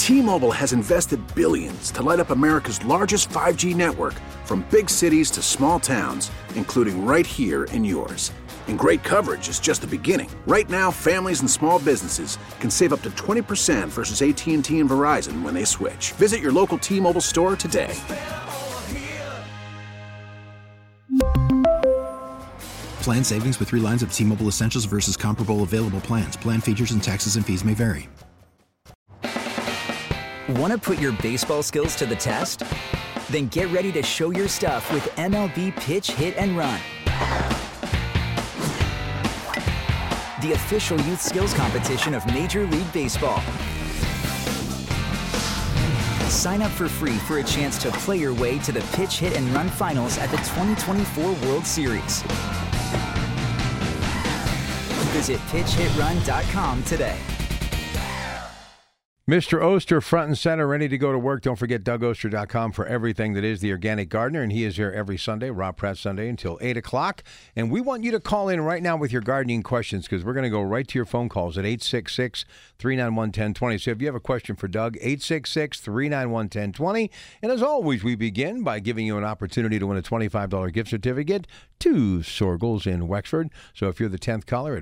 T-Mobile has invested billions to light up America's largest 5G network, from big cities to small towns, including right here in yours. And great coverage is just the beginning. Right now, families and small businesses can save up to 20% versus AT&T and Verizon when they switch. Visit your local T-Mobile store today. Plan savings with 3 lines of T-Mobile Essentials versus comparable available plans. Plan features and taxes and fees may vary. Want to put your baseball skills to the test? Then get ready to show your stuff with MLB Pitch, Hit, and Run, the official youth skills competition of Major League Baseball. Sign up for free for a chance to play your way to the Pitch, Hit, and Run finals at the 2024 World Series. Visit pitchhitrun.com today. Mr. Oster, front and center, ready to go to work. Don't forget DougOster.com for everything that is the organic gardener, and he is here every Sunday, Rob Pratt Sunday, until 8 o'clock. And we want you to call in right now with your gardening questions, because we're going to go right to your phone calls at 866-391-1020. So if you have a question for Doug, 866-391-1020. And as always, we begin by giving you an opportunity to win a $25 gift certificate to Sorgels in Wexford. So if you're the 10th caller at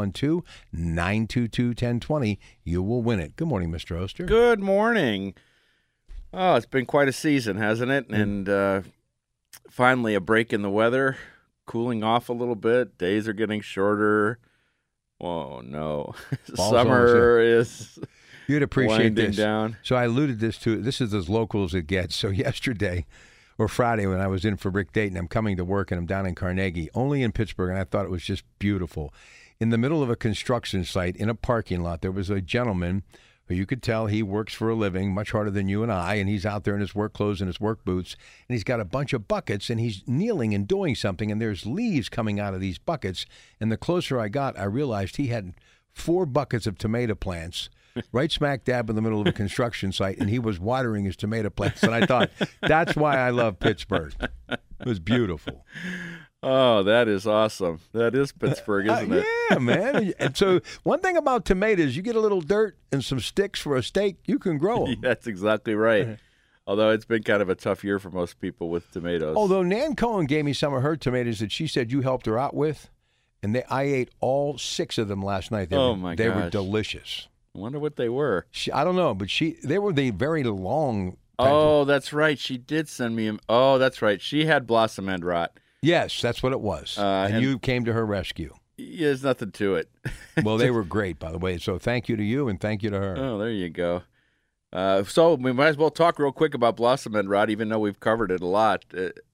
412-922-1020, you will win it. Good morning, Mr. Oster. Good morning. Oh, it's been quite a season, hasn't it? And finally a break in the weather, cooling off a little bit. Days are getting shorter. Oh, no. Summer is You'd appreciate winding this. down. So I alluded this is as local as it gets. So yesterday, or Friday, when I was in for Rick Dayton, I'm coming to work and I'm down in Carnegie, only in Pittsburgh, and I thought it was just beautiful. In the middle of a construction site in a parking lot, there was a gentleman who you could tell he works for a living, much harder than you and I, and he's out there in his work clothes and his work boots, and he's got a bunch of buckets, and he's kneeling and doing something, and there's leaves coming out of these buckets, and the closer I got, I realized he had 4 buckets of tomato plants right smack dab in the middle of a construction site, and he was watering his tomato plants, and I thought, that's why I love Pittsburgh. It was beautiful. Oh, that is awesome. That is Pittsburgh, isn't it? Yeah, man. And so one thing about tomatoes, you get a little dirt and some sticks for a stake, you can grow them. That's exactly right. Although it's been kind of a tough year for most people with tomatoes. Although Nan Cohen gave me some of her tomatoes that she said you helped her out with, and I ate all 6 of them last night. They were delicious. I wonder what they were. I don't know, but they were the very long. Oh, that's right. She did send me. Oh, that's right. She had blossom end rot. Yes, that's what it was. And you came to her rescue. Yeah, there's nothing to it. Well, they were great, by the way. So thank you to you and thank you to her. Oh, there you go. So we might as well talk real quick about blossom end rot, even though we've covered it a lot.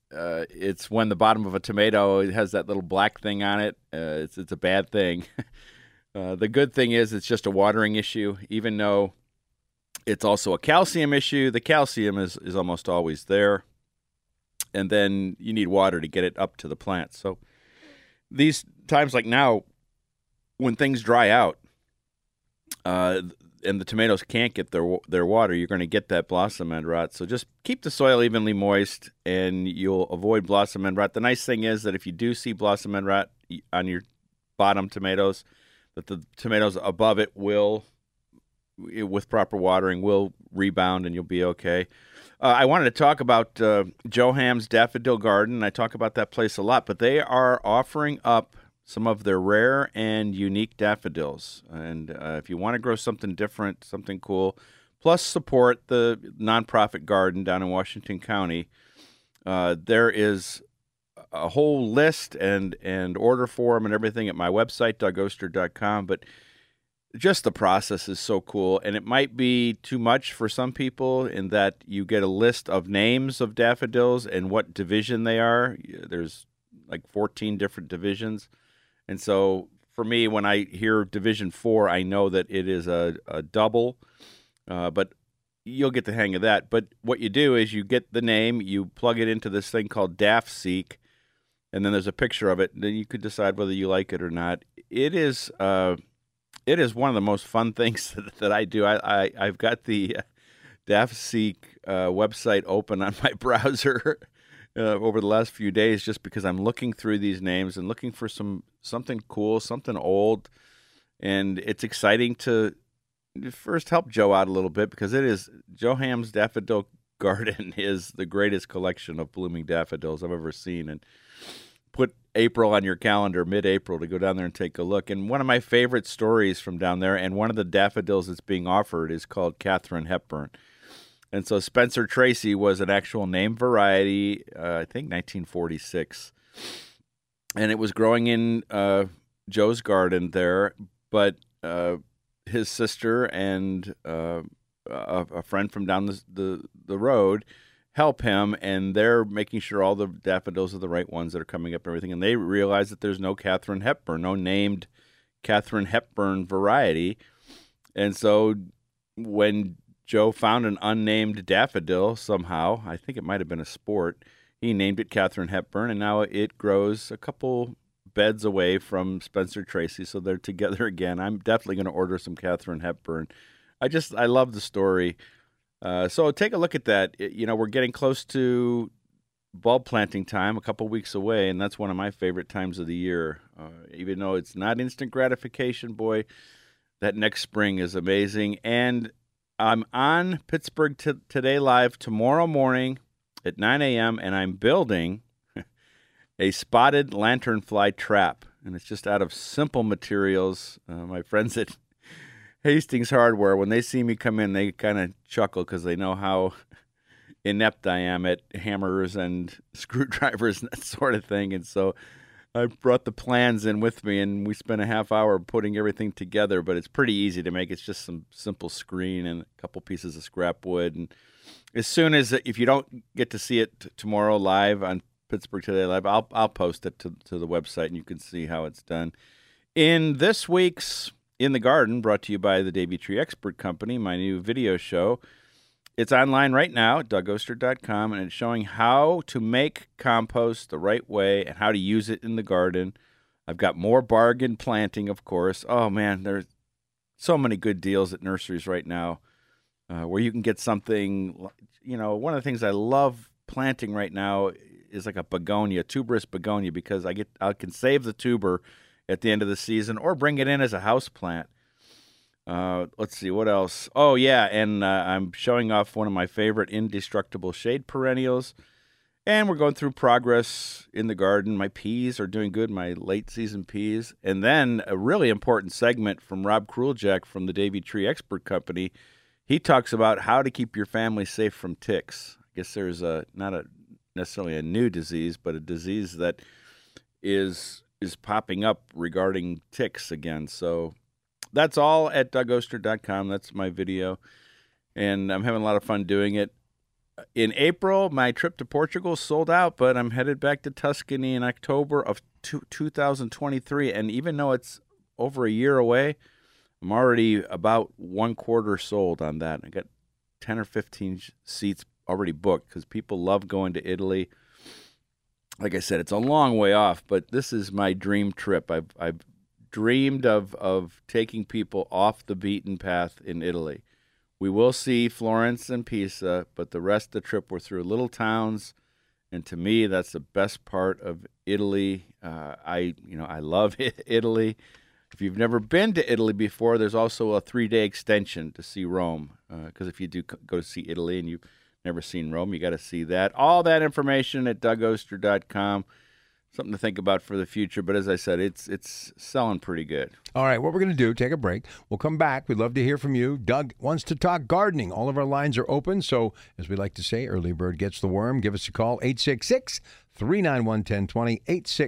It's when the bottom of a tomato has that little black thing on it. It's a bad thing. The good thing is it's just a watering issue, even though it's also a calcium issue. The calcium is almost always there. And then you need water to get it up to the plant. So these times like now, when things dry out and the tomatoes can't get their water, you're going to get that blossom end rot. So just keep the soil evenly moist, and you'll avoid blossom end rot. The nice thing is that if you do see blossom end rot on your bottom tomatoes, that the tomatoes above it will, with proper watering, will rebound and you'll be okay. I wanted to talk about Joe Ham's Daffodil Garden. I talk about that place a lot, but they are offering up some of their rare and unique daffodils. And if you want to grow something different, something cool, plus support the nonprofit garden down in Washington County, there is a whole list and order form and everything at my website, DougOster.com. But just the process is so cool, and it might be too much for some people in that you get a list of names of daffodils and what division they are. There's like 14 different divisions. And so for me, when I hear Division 4, I know that it is a double, but you'll get the hang of that. But what you do is you get the name, you plug it into this thing called DaffSeek, and then there's a picture of it, and then you could decide whether you like it or not. It is one of the most fun things that I do. I've got the DaffSeek website open on my browser over the last few days just because I'm looking through these names and looking for something cool, something old. And it's exciting to first help Joe out a little bit because Joe Ham's Daffodil Garden is the greatest collection of blooming daffodils I've ever seen. And put April on your calendar, mid-April, to go down there and take a look. And one of my favorite stories from down there, and one of the daffodils that's being offered, is called Katharine Hepburn. And so Spencer Tracy was an actual name variety, I think 1946. And it was growing in Joe's garden there, but his sister and a friend from down the road help him, and they're making sure all the daffodils are the right ones that are coming up and everything. And they realize that there's no Katharine Hepburn, no named Katharine Hepburn variety. And so when Joe found an unnamed daffodil somehow, I think it might have been a sport, he named it Katharine Hepburn, and now it grows a couple beds away from Spencer Tracy, so they're together again. I'm definitely going to order some Katharine Hepburn. I love the story. So take a look at that. We're getting close to bulb planting time, a couple weeks away, and that's one of my favorite times of the year. Even though it's not instant gratification, boy, that next spring is amazing. And I'm on Pittsburgh Today Live tomorrow morning at 9 a.m., and I'm building a spotted lanternfly trap, and it's just out of simple materials. My friends at Hastings Hardware, when they see me come in, they kind of chuckle because they know how inept I am at hammers and screwdrivers and that sort of thing. And so I brought the plans in with me, and we spent a half hour putting everything together, but it's pretty easy to make. It's just some simple screen and a couple pieces of scrap wood. And as soon as, if you don't get to see it tomorrow live on Pittsburgh Today Live, I'll post it to the website, and you can see how it's done. In this week's In the Garden, brought to you by the Davey Tree Expert Company, my new video show, it's online right now at DougOster.com, and it's showing how to make compost the right way and how to use it in the garden. I've got more bargain planting, of course. Oh, man, there's so many good deals at nurseries right now where you can get something. One of the things I love planting right now is like a begonia, tuberous begonia, because I can save the tuber at the end of the season or bring it in as a house plant. Let's see, what else? Oh, yeah, and I'm showing off one of my favorite indestructible shade perennials, and we're going through progress in the garden. My peas are doing good, my late-season peas. And then a really important segment from Rob Kruljak from the Davey Tree Expert Company. He talks about how to keep your family safe from ticks. I guess there's not necessarily a new disease, but a disease that is popping up regarding ticks again. So that's all at DougOster.com. That's my video, and I'm having a lot of fun doing it. In April, my trip to Portugal sold out, but I'm headed back to Tuscany in October of 2023, and even though it's over a year away, I'm already about one quarter sold on that. I got 10 or 15 seats already booked because people love going to Italy. Like I said, it's a long way off, but this is my dream trip. I've dreamed of taking people off the beaten path in Italy. We will see Florence and Pisa, but the rest of the trip we're through little towns, and to me, that's the best part of Italy. I love Italy. If you've never been to Italy before, there's also a 3-day extension to see Rome, because if you do go to see Italy and you've never seen Rome, you got to see that. All that information at DougOster.com. Something to think about for the future, but as I said, it's selling pretty good. All right, what we're going to do, take a break. We'll come back. We'd love to hear from you. Doug wants to talk gardening. All of our lines are open, so as we like to say, early bird gets the worm. Give us a call, 866-391-1020,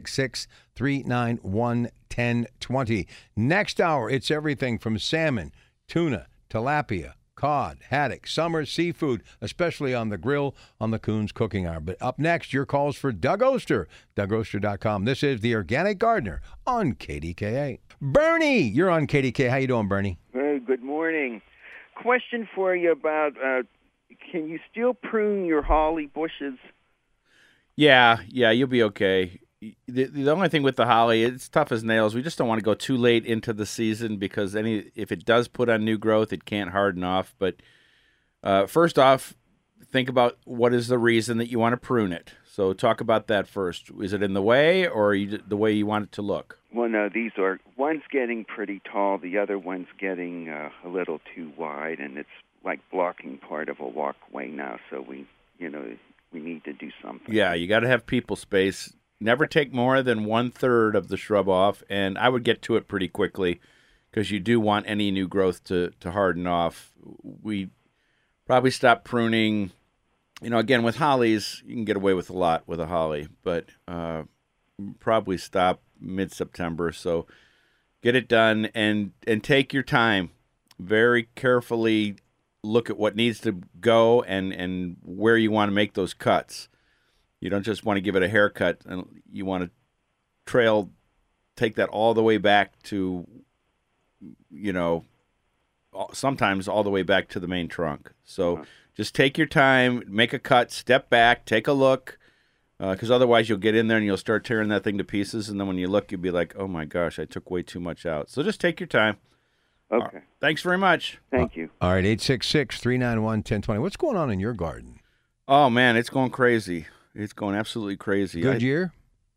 866-391-1020. Next hour, it's everything from salmon, tuna, tilapia, cod, haddock, summer seafood, especially on the grill on the Coons Cooking Hour. But up next, your calls for Doug Oster, DougOster.com. This is The Organic Gardener on KDKA. Bernie, you're on KDKA. How you doing, Bernie? Hey, good morning. Question for you about, can you still prune your holly bushes? Yeah, you'll be okay. The only thing with the holly, it's tough as nails. We just don't want to go too late into the season because if it does put on new growth, it can't harden off. But first off, think about what is the reason that you want to prune it. So talk about that first. Is it in the way, or are you, the way you want it to look? Well, no, one's getting pretty tall, the other one's getting a little too wide, and it's like blocking part of a walkway now, so we need to do something. Yeah, you got to have people space. Never take more than 1/3 of the shrub off, and I would get to it pretty quickly because you do want any new growth to harden off. We probably stop pruning. Again, with hollies, you can get away with a lot with a holly, but probably stop mid-September. So get it done and take your time. Very carefully look at what needs to go and where you want to make those cuts. You don't just want to give it a haircut, and you want to take that all the way back to, sometimes all the way back to the main trunk. So just take your time, make a cut, step back, take a look, because otherwise you'll get in there and you'll start tearing that thing to pieces, and then when you look, you'll be like, oh my gosh, I took way too much out. So just take your time. Okay. Thanks very much. Thank you. All right, 866-391-1020. What's going on in your garden? Oh, man, it's going crazy. It's going absolutely crazy. Good year?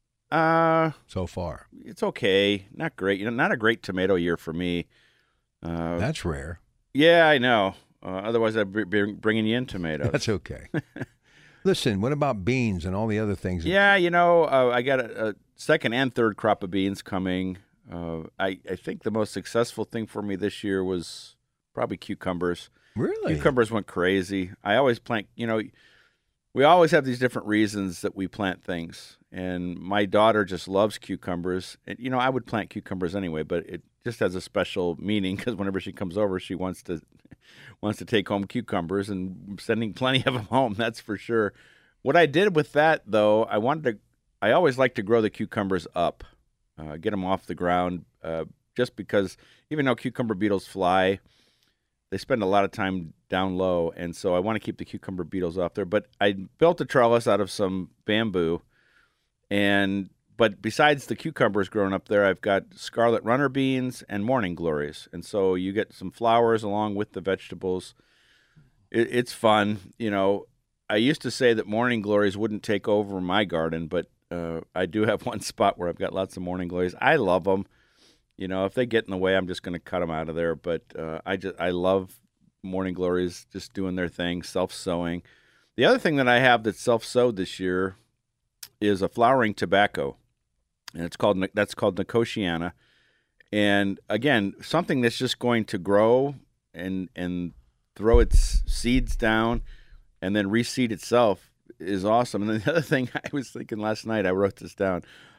So far. It's okay. Not great. Not a great tomato year for me. That's rare. Yeah, I know. Otherwise, I'd be bringing you in tomatoes. That's okay. Listen, what about beans and all the other things? Yeah, I got a second and third crop of beans coming. I think the most successful thing for me this year was probably cucumbers. Really? Cucumbers went crazy. I always plant, we always have these different reasons that we plant things. And my daughter just loves cucumbers. And, I would plant cucumbers anyway, but it just has a special meaning because whenever she comes over, she wants to take home cucumbers, and I'm sending plenty of them home, that's for sure. What I did with that, though, I always like to grow the cucumbers up, get them off the ground, just because even though cucumber beetles fly, they spend a lot of time down low, and so I want to keep the cucumber beetles off there. But I built a trellis out of some bamboo, but besides the cucumbers growing up there, I've got scarlet runner beans and morning glories, and so you get some flowers along with the vegetables. It's fun. I used to say that morning glories wouldn't take over my garden, but I do have one spot where I've got lots of morning glories. I love them. If they get in the way, I'm just going to cut them out of there. But I love morning glories just doing their thing, self-sowing. The other thing that I have that's self-sowed this year is a flowering tobacco, and that's called Nicotiana. And again, something that's just going to grow and throw its seeds down and then reseed itself is awesome. And then the other thing I was thinking last night, I wrote this down,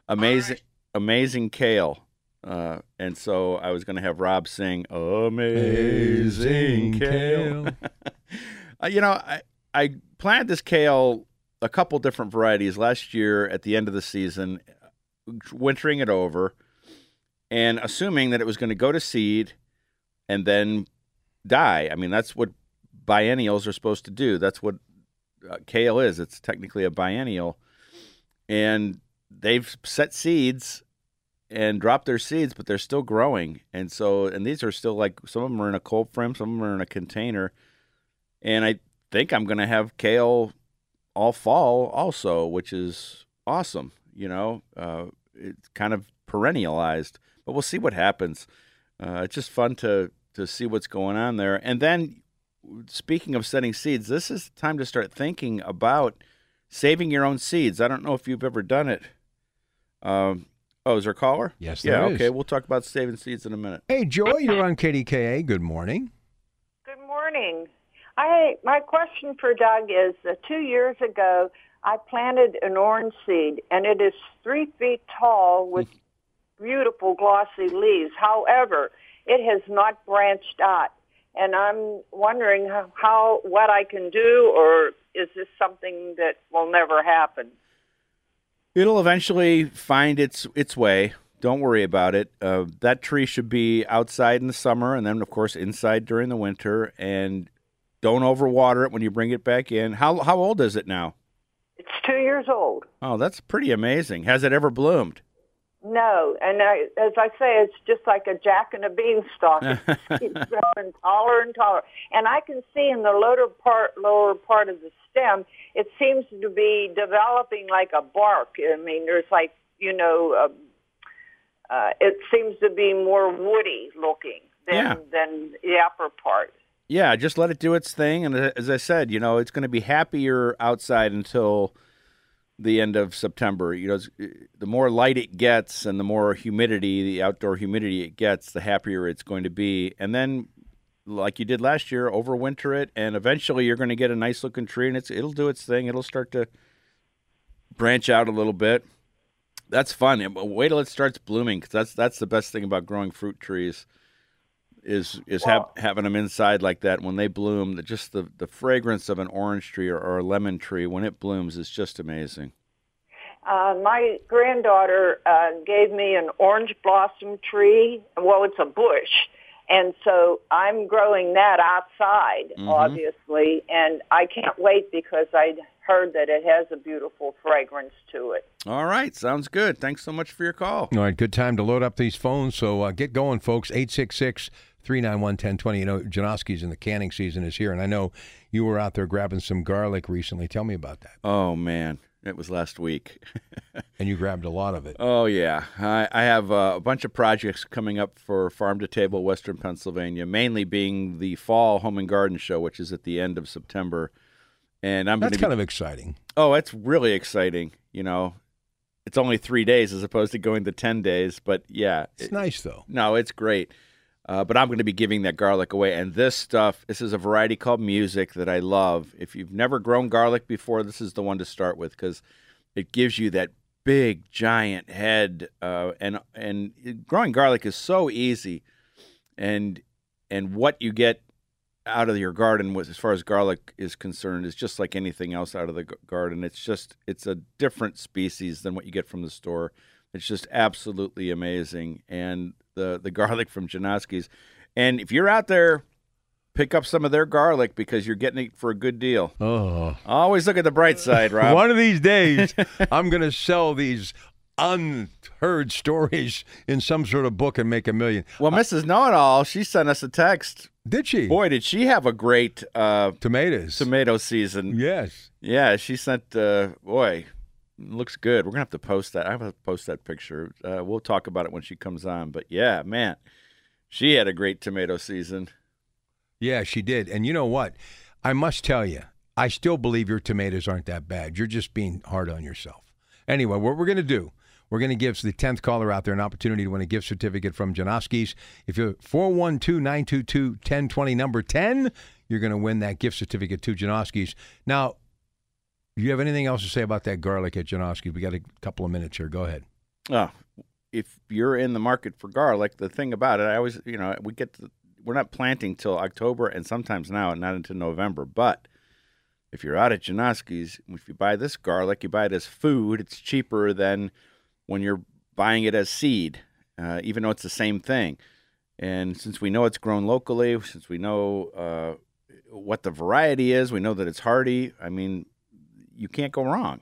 amazing kale. And so I was going to have Rob sing Amazing Kale. I planted this kale, a couple different varieties last year at the end of the season, wintering it over and assuming that it was going to go to seed and then die. I mean, that's what biennials are supposed to do. That's what kale is. It's technically a biennial. And they've set seeds and dropped their seeds, but they're still growing. And these are still some of them are in a cold frame, some of them are in a container. And I think I'm going to have kale all fall also, which is awesome. It's kind of perennialized, but we'll see what happens. It's just fun to see what's going on there. And then speaking of setting seeds, this is the time to start thinking about saving your own seeds. I don't know if you've ever done it. Is there a caller? Yes, there is. Okay. We'll talk about saving seeds in a minute. Hey, Joy, you're on KDKA. Good morning. Good morning. My question for Doug is 2 years ago, I planted an orange seed, and it is 3 feet tall with beautiful glossy leaves. However, it has not branched out, and I'm wondering what I can do, or is this something that will never happen? It'll eventually find its way. Don't worry about it. That tree should be outside in the summer and then, of course, inside during the winter. And don't overwater it when you bring it back in. How old is it now? It's 2 years old. Oh, that's pretty amazing. Has it ever bloomed? No, and as I say, it's just like a jack and a beanstalk. It keeps growing taller and taller. And I can see in the lower part of the stem, it seems to be developing like a bark. I mean, there's like, it seems to be more woody looking than the upper part. Yeah, just let it do its thing. And as I said, it's going to be happier outside until the end of September. The more light it gets and the more humidity, the outdoor humidity it gets, the happier it's going to be. And then, like you did last year, overwinter it, and eventually you're going to get a nice looking tree, and it'll do its thing. It'll start to branch out a little bit. That's fun. Wait till it starts blooming, because that's the best thing about growing fruit trees. Is having them inside like that. When they bloom, just the fragrance of an orange tree or a lemon tree when it blooms is just amazing. My granddaughter gave me an orange blossom tree. Well, it's a bush. And so I'm growing that outside, obviously, and I can't wait because I heard that it has a beautiful fragrance to it. All right. Sounds good. Thanks so much for your call. All right. Good time to load up these phones. So get going, folks. 866-391-1020. Janoski's in the canning season is here, and I know you were out there grabbing some garlic recently. Tell me about that. Oh, man. It was last week. And you grabbed a lot of it. Oh, yeah. I have a bunch of projects coming up for Farm to Table, Western Pennsylvania, mainly being the Fall Home and Garden Show, which is at the end of September. And that's kind of exciting. Oh, it's really exciting. It's only 3 days as opposed to going to 10 days. But, yeah. It's nice, though. No, it's great. But I'm going to be giving that garlic away. And this is a variety called Music that I love. If you've never grown garlic before, this is the one to start with because it gives you that big, giant head. And growing garlic is so easy. And what you get out of your garden, as far as garlic is concerned, is just like anything else out of the garden. It's a different species than what you get from the store. It's just absolutely amazing. And the garlic from Janoski's. And if you're out there, pick up some of their garlic because you're getting it for a good deal. Oh. Always look at the bright side, Rob. One of these days, I'm going to sell these unheard stories in some sort of book and make $1 million. Well, Mrs. Know-It-All, she sent us a text. Did she? Boy, did she have a great tomato season. Yes. Yeah, she sent, looks good. We're going to have to post that. I have to post that picture. We'll talk about it when she comes on. But, yeah, man, she had a great tomato season. Yeah, she did. And you know what? I must tell you, I still believe your tomatoes aren't that bad. You're just being hard on yourself. Anyway, what we're going to do, we're going to give the 10th caller out there an opportunity to win a gift certificate from Janoski's. If you're 412-922-1020, number 10, you're going to win that gift certificate to Janoski's. Now, do you have anything else to say about that garlic at Janoski's? We got a couple of minutes here. Go ahead. Oh, if you're in the market for garlic, the thing about it, I always, we're not planting till October and sometimes now not until November. But if you're out at Janoski's, if you buy this garlic, you buy it as food. It's cheaper than when you're buying it as seed, even though it's the same thing. And since we know it's grown locally, since we know what the variety is, we know that it's hardy. I mean, you can't go wrong.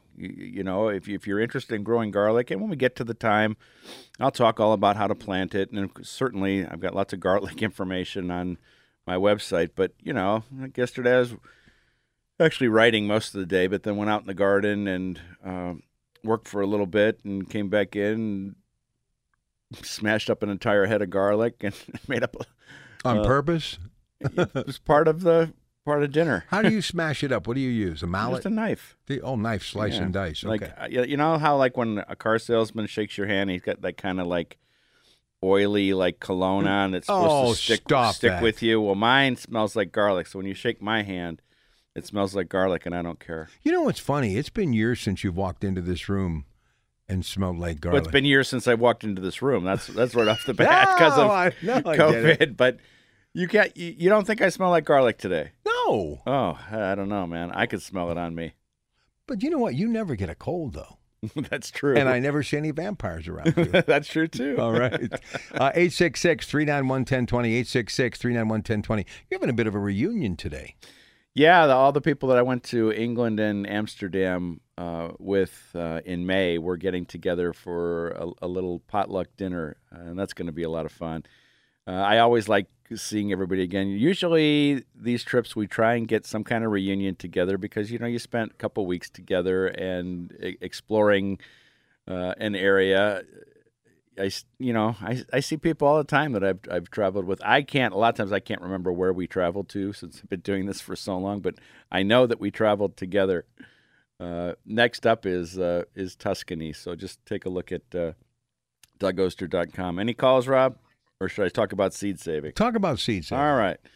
If you're interested in growing garlic, and when we get to the time, I'll talk all about how to plant it. And certainly, I've got lots of garlic information on my website. But, yesterday I was actually writing most of the day, but then went out in the garden and worked for a little bit and came back in and smashed up an entire head of garlic and made up on purpose. It was part of dinner. How do you smash it up? What do you use? A mallet? Just a knife. Knife, slice and dice. Okay. You know how when a car salesman shakes your hand, he's got that kind of oily cologne on that's supposed to stick with you. Well, mine smells like garlic. So when you shake my hand, it smells like garlic, and I don't care. You know what's funny? It's been years since you've walked into this room and smelled like garlic. Well, it's been years since I walked into this room. That's right off the bat because of COVID. But you don't think I smell like garlic today? No. Oh, I don't know, man. I could smell it on me. But you know what? You never get a cold, though. That's true. And I never see any vampires around you. That's true, too. All right. 866-391-1020, 866-391-1020. You're having a bit of a reunion today. Yeah, all the people that I went to England and Amsterdam with in May, we're getting together for a little potluck dinner, and that's going to be a lot of fun. I always like seeing everybody again. Usually these trips we try and get some kind of reunion together because, you spent a couple weeks together and exploring an area. I see people all the time that I've traveled with. A lot of times I can't remember where we traveled to since I've been doing this for so long, but I know that we traveled together. Next up is Tuscany, so just take a look at DougOster.com. Any calls, Rob? Or should I talk about seed saving? Talk about seed saving. All right.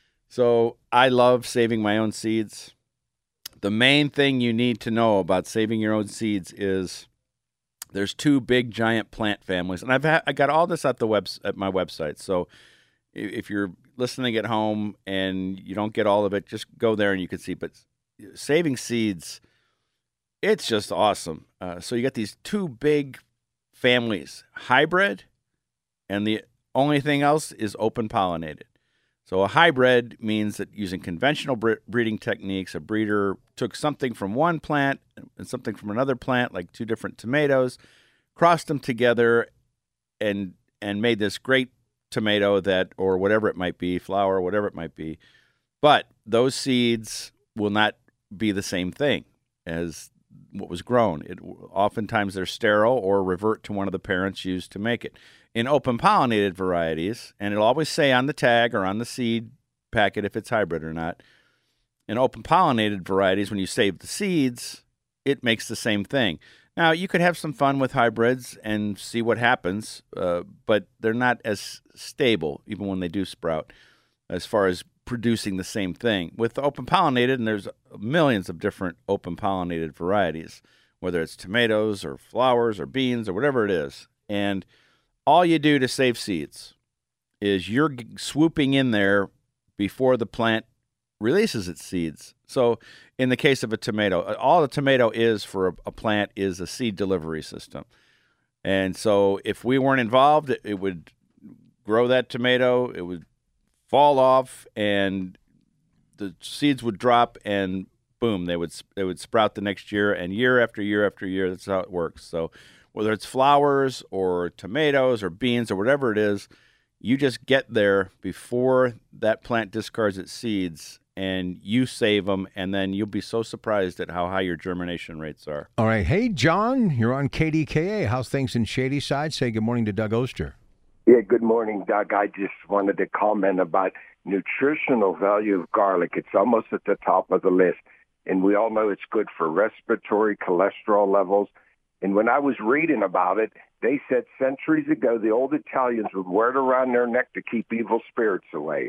So I love saving my own seeds. The main thing you need to know about saving your own seeds is there's two big giant plant families, and I got all this at my website. So if you're listening at home and you don't get all of it, just go there and you can see. But saving seeds, it's just awesome. So you got these two big families, hybrid, and the only thing else is open pollinated. So a hybrid means that using conventional breeding techniques, a breeder took something from one plant and something from another plant, like two different tomatoes, crossed them together, and made this great tomato or whatever it might be, flower, whatever it might be. But those seeds will not be the same thing as what was grown. Oftentimes they're sterile or revert to one of the parents used to make it. In open pollinated varieties, and it'll always say on the tag or on the seed packet if it's hybrid or not, in open pollinated varieties, when you save the seeds, it makes the same thing. Now, you could have some fun with hybrids and see what happens, but they're not as stable, even when they do sprout, as far as producing the same thing. With open pollinated, and there's millions of different open pollinated varieties, whether it's tomatoes or flowers or beans or whatever it is. And all you do to save seeds is you're swooping in there before the plant releases its seeds. So in the case of a tomato, all a tomato is for a plant is a seed delivery system. And so if we weren't involved, it would grow that tomato, it would fall off, and the seeds would drop, and boom, they would sprout the next year, and year after year after year. That's how it works. So whether it's flowers or tomatoes or beans or whatever it is, you just get there before that plant discards its seeds, and you save them, and then you'll be so surprised at how high your germination rates are. All right. Hey, John, you're on KDKA. How's things in Shady Side? Say good morning to Doug Oster. Yeah, good morning, Doug. I just wanted to comment about nutritional value of garlic. It's almost at the top of the list, and we all know it's good for respiratory, cholesterol levels. And when I was reading about it, they said centuries ago the old Italians would wear it around their neck to keep evil spirits away.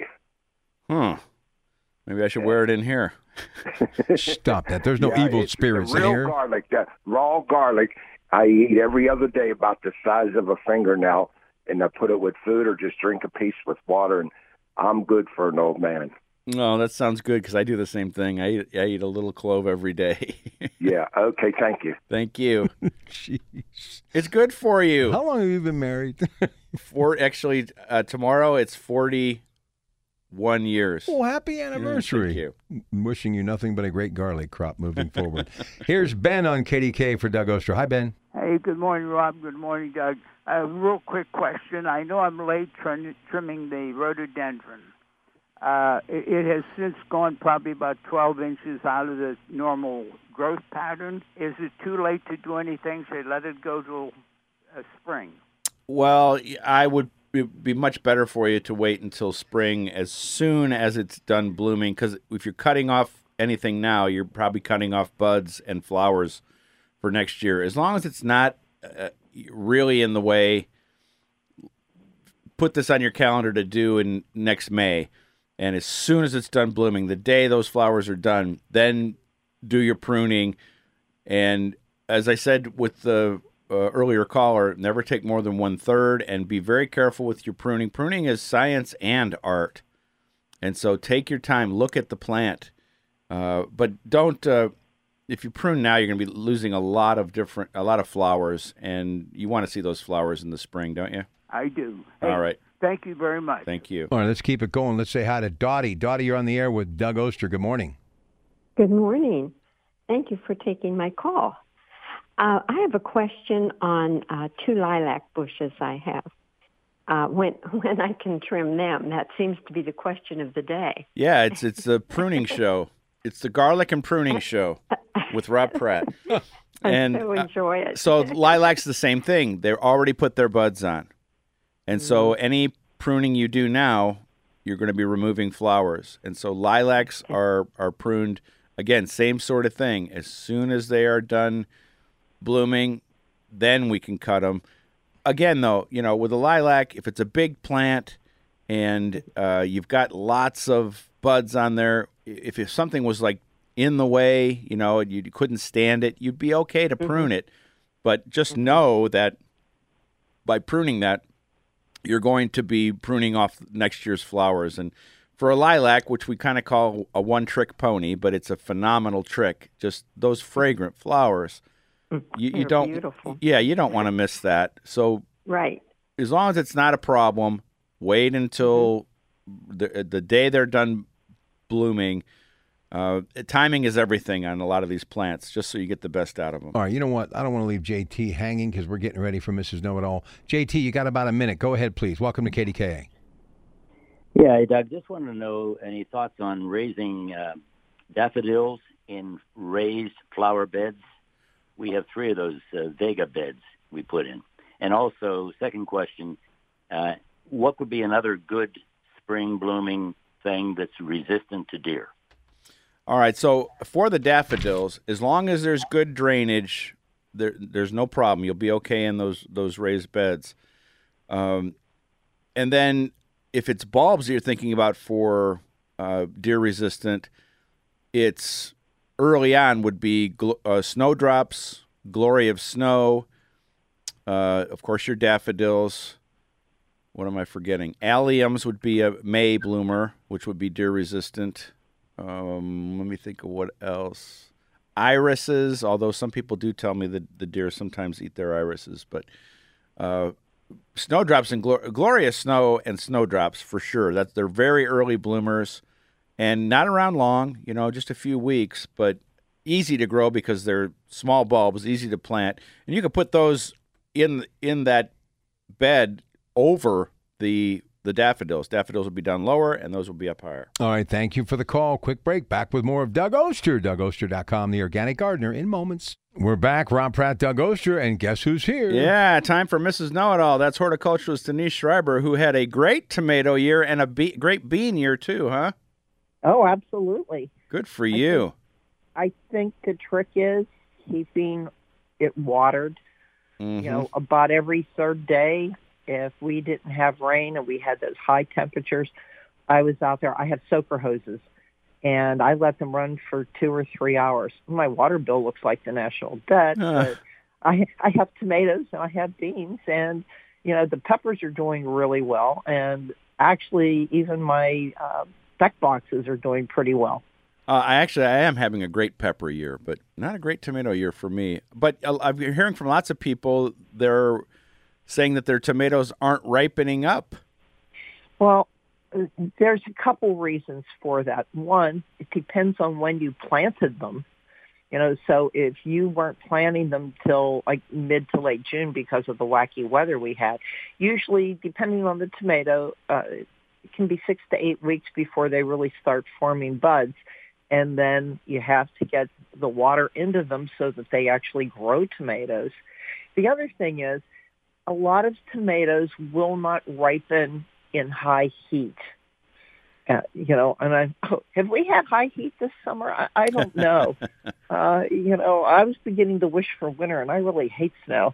Maybe I should wear it in here. Stop that. There's no evil spirits in here. Real garlic, raw garlic, I eat every other day about the size of a fingernail, and I put it with food or just drink a piece with water, and I'm good for an old man. Oh, that sounds good because I do the same thing. I eat a little clove every day. Yeah, okay, thank you. Thank you. Jeez. It's good for you. How long have you been married? Tomorrow it's 41 years. Well, happy anniversary. Thank you. Wishing you nothing but a great garlic crop moving forward. Here's Ben on KDK for Doug Oster. Hi, Ben. Hey, good morning, Rob. Good morning, Doug. A real quick question. I know I'm late trimming the rhododendron. It has since gone probably about 12 inches out of the normal growth pattern. Is it too late to do anything? Should I let it go till spring? Well, it would be much better for you to wait until spring as soon as it's done blooming, because if you're cutting off anything now, you're probably cutting off buds and flowers for next year. As long as it's not really in the way, put this on your calendar to do in next May. And as soon as it's done blooming, the day those flowers are done, then do your pruning. And as I said with the earlier caller, never take more than 1/3, and be very careful with your pruning. Pruning is science and art. And so take your time, look at the plant. But don't, if you prune now, you're going to be losing a lot of flowers, and you want to see those flowers in the spring, don't you? I do. Hey, all right. Thank you very much. Thank you. All right, let's keep it going. Let's say hi to Dottie. Dottie, you're on the air with Doug Oster. Good morning. Good morning. Thank you for taking my call. I have a question on 2 lilac bushes I have. When I can trim them, that seems to be the question of the day. Yeah, it's a pruning show. It's the garlic and pruning show with Rob Pratt. I so enjoy it. So lilac's the same thing. They're already put their buds on. And so any pruning you do now, you're going to be removing flowers. And so lilacs are pruned, again, same sort of thing. As soon as they are done blooming, then we can cut them. Again, though, with a lilac, if it's a big plant and you've got lots of buds on there, if something was like in the way, you couldn't stand it, you'd be okay to prune it. But just know that by pruning that, you're going to be pruning off next year's flowers. And for a lilac, which we kind of call a one-trick pony, but it's a phenomenal trick, just those fragrant flowers, you don't, beautiful. Yeah, you don't want to miss that. So right, as long as it's not a problem, wait until the day they're done blooming. Timing is everything on a lot of these plants, just so you get the best out of them. All right, you know what? I don't want to leave JT hanging because we're getting ready for Mrs. Know-It-All. JT, you got about a minute. Go ahead, please. Welcome to KDKA. Yeah, hey, Doug, just wanted to know any thoughts on raising daffodils in raised flower beds. We have 3 of those Vega beds we put in. And also, second question, what would be another good spring blooming thing that's resistant to deer? All right, so for the daffodils, as long as there's good drainage, there's no problem. You'll be okay in those raised beds. And then if it's bulbs that you're thinking about for deer resistant, it's early on would be snowdrops, glory of snow, of course your daffodils. What am I forgetting? Alliums would be a May bloomer, which would be deer resistant. Let me think of what else. Irises, although some people do tell me that the deer sometimes eat their irises, but snowdrops and glorious snow and snowdrops for sure. They're very early bloomers and not around long, just a few weeks, but easy to grow because they're small bulbs, easy to plant, and you can put those in that bed over the daffodils. Daffodils will be down lower, and those will be up higher. All right, thank you for the call. Quick break. Back with more of Doug Oster. DougOster.com, the organic gardener, in moments. We're back. Rob Pratt, Doug Oster, and guess who's here? Yeah, time for Mrs. Know-It-All. That's horticulturalist Denise Schreiber, who had a great tomato year and a great bean year, too, huh? Oh, absolutely. Good for you. I think the trick is keeping it watered, about every third day. If we didn't have rain and we had those high temperatures, I was out there. I have soaker hoses, and I let them run for 2 or 3 hours. My water bill looks like the national debt, but I have tomatoes and I have beans, and, the peppers are doing really well. And actually, even my spec boxes are doing pretty well. I am having a great pepper year, but not a great tomato year for me. But I've been hearing from lots of people, they're saying that their tomatoes aren't ripening up. Well, there's a couple reasons for that. One, it depends on when you planted them. So if you weren't planting them till like mid to late June because of the wacky weather we had, usually, depending on the tomato, it can be 6 to 8 weeks before they really start forming buds. And then you have to get the water into them so that they actually grow tomatoes. The other thing is, a lot of tomatoes will not ripen in high heat. And have we had high heat this summer? I don't know. I was beginning to wish for winter, and I really hate snow.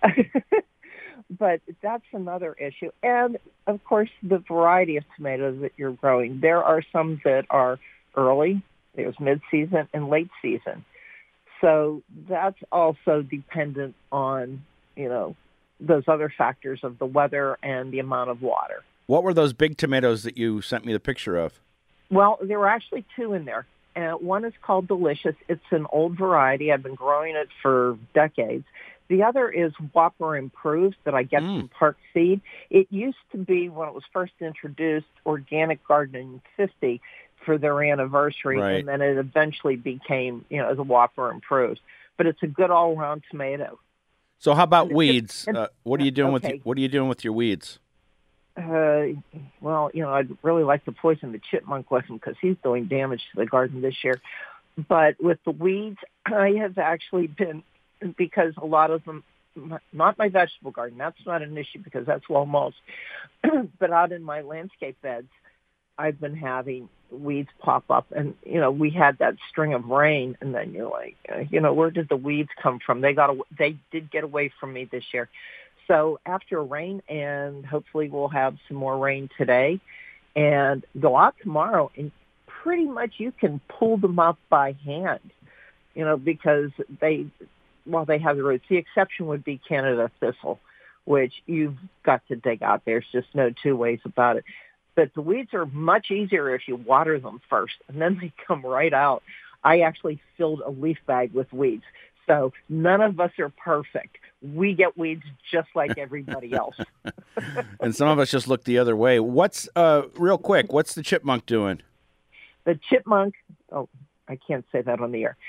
But that's another issue. And, of course, the variety of tomatoes that you're growing. There are some that are early, there's mid-season, and late season. So that's also dependent on, those other factors of the weather and the amount of water. What were those big tomatoes that you sent me the picture of? Well, there were actually 2 in there. One is called Delicious. It's an old variety. I've been growing it for decades. The other is Whopper Improved that I get from Park Seed. It used to be, when it was first introduced, Organic Gardening 50. for their anniversary, Right. and then it eventually became, the Whopper Improved. But it's a good all-around tomato. So how about weeds? What are you doing okay. with your weeds? Well, I'd really like to poison the chipmunk with him because he's doing damage to the garden this year. But with the weeds, I have actually been, because a lot of them, not my vegetable garden, that's not an issue because that's well mulched, but out in my landscape beds, I've been having weeds pop up. And, we had that string of rain, and then you're like, where did the weeds come from? They did get away from me this year. So after rain, and hopefully we'll have some more rain today, and go out tomorrow, and pretty much you can pull them up by hand, because they have the roots. The exception would be Canada thistle, which you've got to dig out. There's just no two ways about it. But the weeds are much easier if you water them first, and then they come right out. I actually filled a leaf bag with weeds. So none of us are perfect. We get weeds just like everybody else. And some of us just look the other way. What's real quick, what's the chipmunk doing? The chipmunk, I can't say that on the air.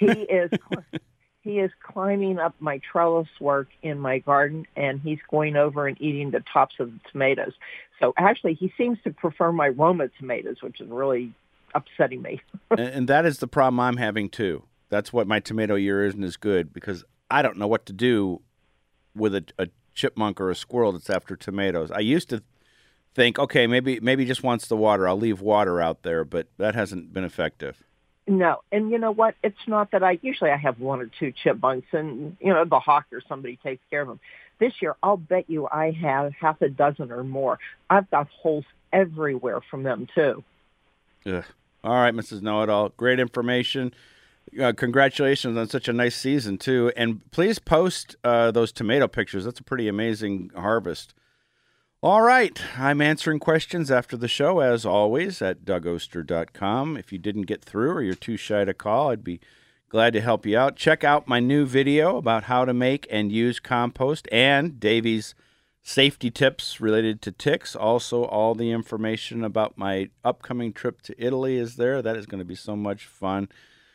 He is climbing up my trellis work in my garden, and he's going over and eating the tops of the tomatoes. So actually, he seems to prefer my Roma tomatoes, which is really upsetting me. And that is the problem I'm having too. That's what my tomato year isn't as good, because I don't know what to do with a chipmunk or a squirrel that's after tomatoes. I used to think, okay, maybe just wants the water. I'll leave water out there, but that hasn't been effective. No, and you know what? It's not that I have one or two chipmunks, and the hawk or somebody takes care of them. This year, I'll bet you I have half a dozen or more. I've got holes everywhere from them too. Ugh. All right, Mrs. Know-It-All, great information. Congratulations on such a nice season, too. And please post those tomato pictures. That's a pretty amazing harvest. All right. I'm answering questions after the show, as always, at DougOster.com. If you didn't get through or you're too shy to call, I'd be glad to help you out. Check out my new video about how to make and use compost, and Davey's safety tips related to ticks. Also, all the information about my upcoming trip to Italy is there. That is going to be so much fun.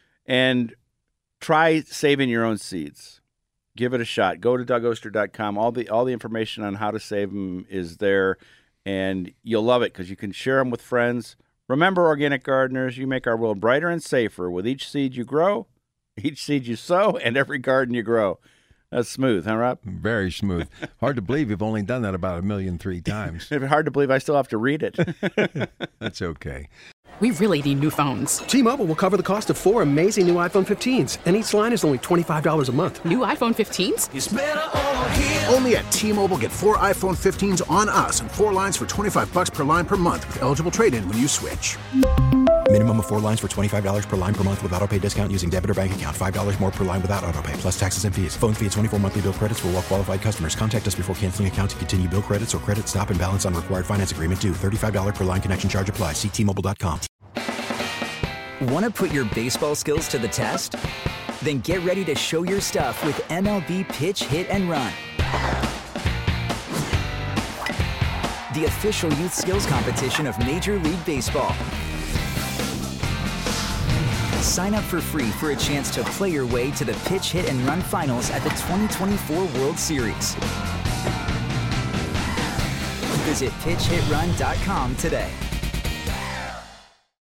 And try saving your own seeds. Give it a shot. Go to DougOster.com. All the information on how to save them is there, and you'll love it because you can share them with friends. Remember, organic gardeners, you make our world brighter and safer with each seed you grow, each seed you sow, and every garden you grow. That's smooth, huh, Rob? Very smooth. Hard to believe you've only done that about 1,000,003 times. It's hard to believe I still have to read it. That's okay. We really need new phones. T-Mobile will cover the cost of 4 amazing new iPhone 15s, and each line is only $25 a month. New iPhone 15s? It's better over here. Only at T-Mobile, get 4 iPhone 15s on us and 4 lines for $25 per line per month with eligible trade-in when you switch. Minimum of 4 lines for $25 per line per month with autopay discount using debit or bank account. $5 more per line without autopay, plus taxes and fees. Phone fee at 24 monthly bill credits for well-qualified customers. Contact us before canceling account to continue bill credits or credit stop and balance on required finance agreement due. $35 per line connection charge applies. See T-Mobile.com. Want to put your baseball skills to the test? Then get ready to show your stuff with MLB Pitch, Hit, and Run. The official youth skills competition of Major League Baseball. Sign up for free for a chance to play your way to the Pitch, Hit, and Run finals at the 2024 World Series. Visit PitchHitRun.com today.